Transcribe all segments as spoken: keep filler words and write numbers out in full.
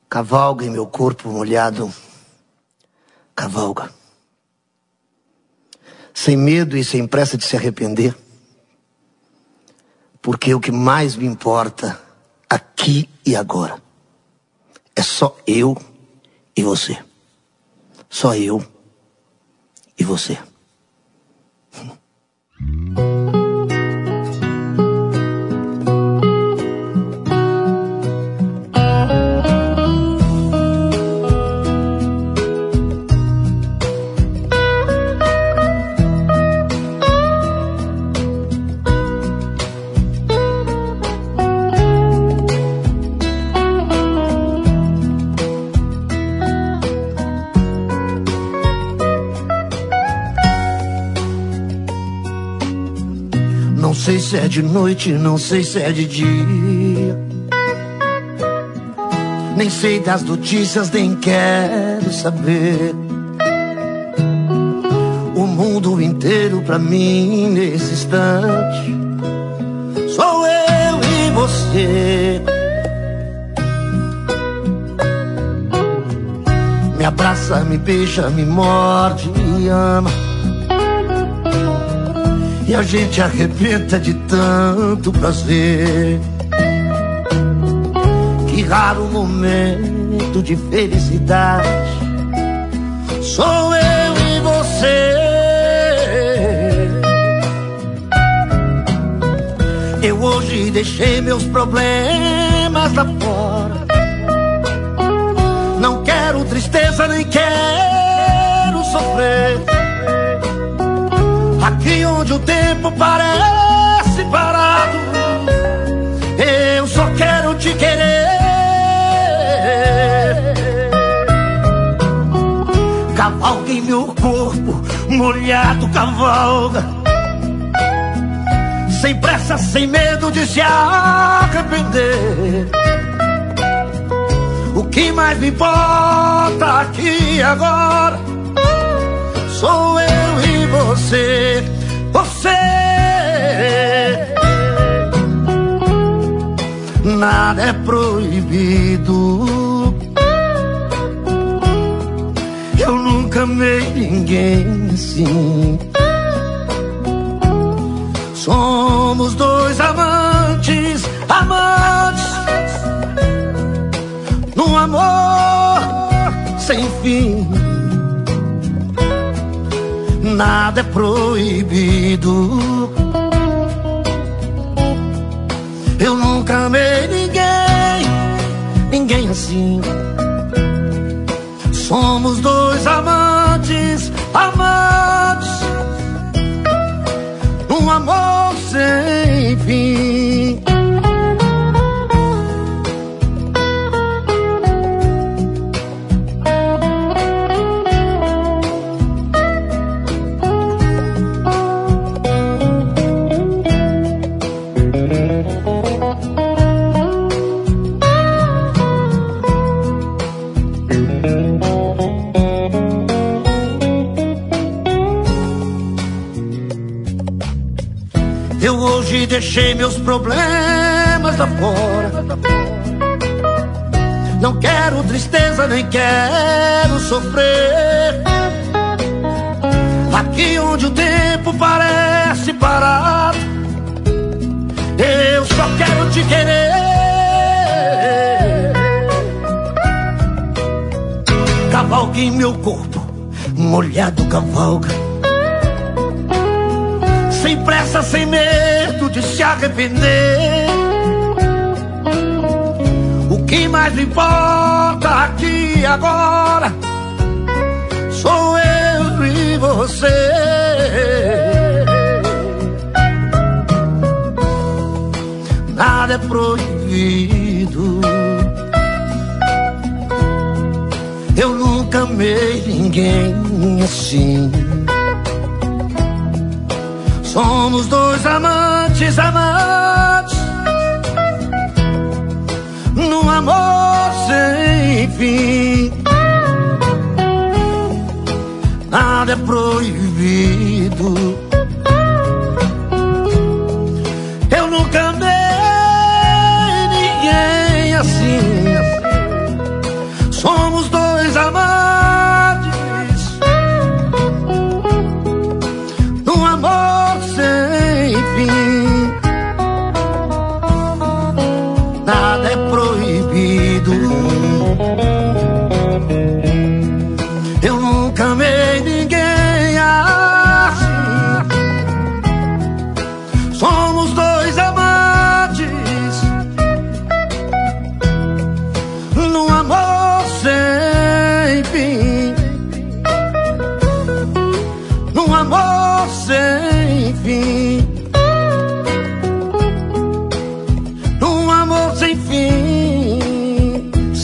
Cavalga em meu corpo molhado, cavalga. Sem medo e sem pressa de se arrepender. Porque o que mais me importa, aqui e agora, é só eu e você. Só eu e você. Não sei se é de noite, não sei se é de dia. Nem sei das notícias, nem quero saber. O mundo inteiro pra mim nesse instante sou eu e você. Me abraça, me beija, me morde e ama. E a gente arrebenta de tanto prazer. Que raro momento de felicidade sou eu e você. Eu hoje deixei meus problemas lá fora. Não quero tristeza, nem quero sofrer. Aqui onde o tempo parece parado, eu só quero te querer. Cavalga em meu corpo, molhado cavalga. Sem pressa, sem medo de se arrepender. O que mais me importa aqui e agora sou eu e você, você. Nada é proibido. Eu nunca amei ninguém assim. Somos dois amantes, amantes, num amor sem fim. Nada é proibido. Eu nunca amei ninguém, ninguém assim. Somos dois amantes, amantes, num amor sem fim. Eu hoje deixei meus problemas lá fora. Não quero tristeza, nem quero sofrer. Aqui onde o tempo parece parado, eu só quero te querer. Cavalga em meu corpo, molhado cavalga. Sem pressa, sem medo de se arrepender. O que mais me importa aqui e agora sou eu e você. Nada é proibido. Eu nunca amei ninguém assim. Somos dois amantes, amantes, num amor sem fim. Nada é proibido. Eu nunca amei ninguém assim.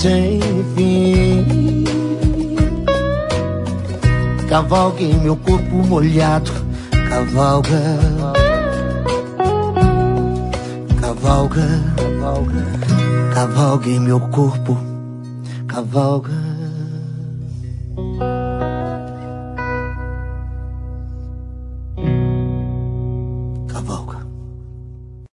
sem fim. Cavalga em meu corpo molhado, cavalga, cavalga, cavalga, cavalga em meu corpo, cavalga. Cavalga.